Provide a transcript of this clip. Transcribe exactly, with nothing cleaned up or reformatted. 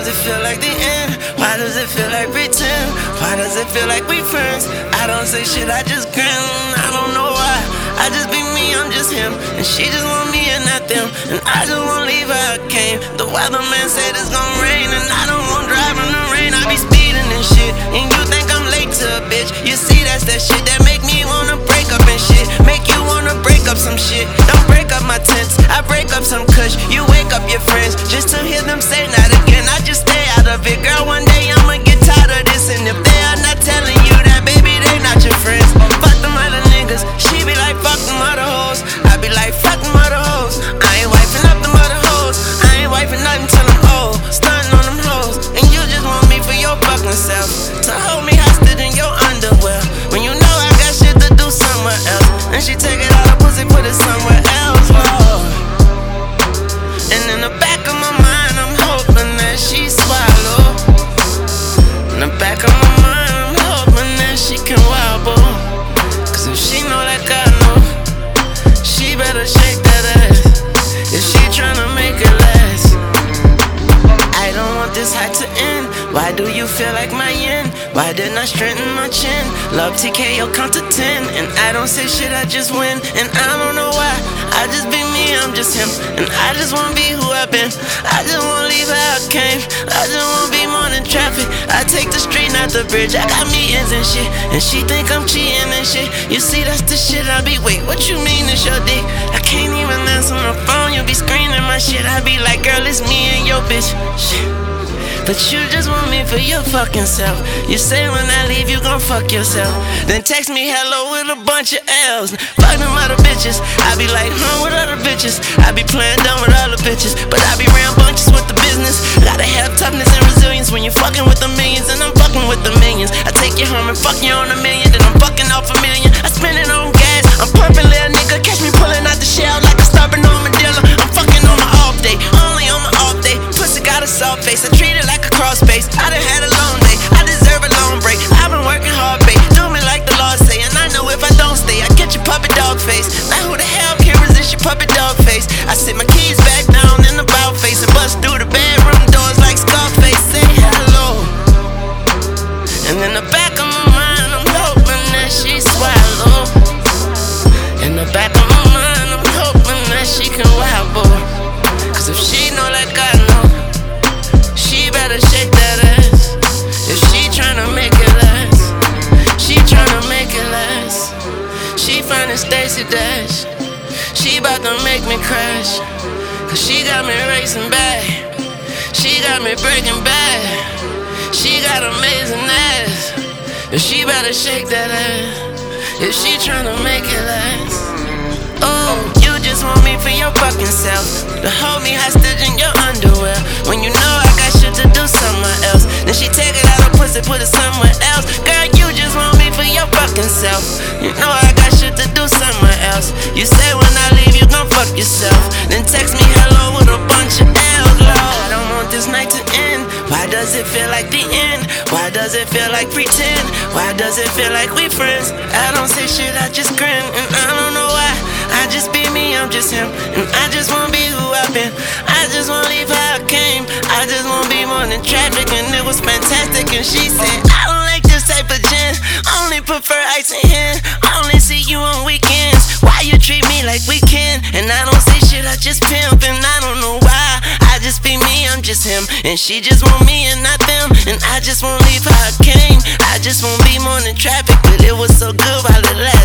it feel like the end? Why does it feel like pretend? Why does it feel like we friends? I don't say shit, I just grin. I don't know why. I just be me, I'm just him. And she just want me and not them. And I just won't leave how I came. The weatherman said it's gonna rain, and I don't want drive in the rain. I be speeding and shit, and you think I'm late to a bitch. You see that's that shit that make me wanna break up and shit. Make you wanna break up some shit. Don't break up my tents, I break up some kush. You wake up your friends just to hear them say not again. I just stay out of it, girl. One day I'ma get tired of this, and if they are not telling you that, baby, they not your friends. Fuck them other niggas. She be like, fuck them other hoes. I be like, fuck them other hoes. I ain't wifing up them other hoes. I ain't wifing nothing till I'm old. Stunting on them hoes, and you just want me for your fucking self. To hold me hostage in your underwear when you know I got shit to do somewhere else. And she take it out of pussy, put it somewhere else, Lord. And in the back of my mind, I'm hoping that she swallow. In the back of my mind, I'm hoping that she can wobble. Cause if she know like I know, she better shake that ass. If she tryna make it last. I don't want this high to end. Why do you feel like my yin? Why didn't I straighten my chin? Love T K O count to ten, and I don't say shit, I just win. And I don't know why, I just be me, I'm just him. And I just wanna be who I've been. I just wanna leave how I came. I just wanna be more than traffic. I take the street, not the bridge. I got meetings and shit, and she think I'm cheating and shit. You see, that's the shit I be. Wait, what you mean it's your dick? I can't even answer my phone, you be screaming my shit. I be like, girl, it's me and your bitch. Shit. But you just want me for your fucking self. You say when I leave you gon' fuck yourself. Then text me hello with a bunch of L's. Fuck them other bitches. I be like, huh, with other bitches. I be playing dumb with other bitches, but I be round bunches with the business. Gotta have toughness and resilience when you're fucking with the millions, and I'm fucking with the millions. I take you home and fuck you on a million, then I'm fucking off a million. I spend it on gas. I'm pumping, little nigga. Catch me pulling out the shell like a stubborn armadillo. I'm fucking on my off day, only on my off day. Pussy got a soft face. I treat it like a cross space. I done had a long day, I deserve a long break. I've been working hard, babe. Do me like the Lord say, and I know if I don't stay, I get your puppet dog face. Now who the hell can resist your puppet dog face? I sit my keys back down in the bow face and bust through the bedroom doors like Scarface. Say hello. And in the back of my mind, I'm hoping that she swallow. In the back of my mind, I'm hoping that she can wobble. Cause if she know like I know, she better shake that ass. If she tryna make it last, she tryna make it last. She finding Stacey Dash, she bout to make me crash. Cause she got me racing back, she got me breaking bad. She got amazing ass. If she better shake that ass, if she tryna make it last. Oh, you just want me for your fucking self. To hold me hostage in your underwear when you know I got shit to do somewhere else. Then she take it out of pussy, put it somewhere else. Girl, you just want me for your fucking self. You know I got shit to do somewhere else. You say when I leave you gon' fuck yourself. Then text me hello with a bunch of L's, Lord. I don't want this night to end. Why does it feel like the end? Why does it feel like pretend? Why does it feel like we friends? I don't say shit, I just grin. And I don't know why, I just be me, I'm just him. And I just wanna be who I've been. I just wanna leave how I came. I just wanna be more than traffic, and it was fantastic. And she said, I don't like this type of gin, only prefer ice and hen. I only see you on weekends. Why you treat me like we can? And I don't say shit, I just pimp. And I don't know why, I just be me, I'm just him. And she just want me and not them. And I just wanna leave how I came. I just wanna be more than traffic, but it was so good while it lasted.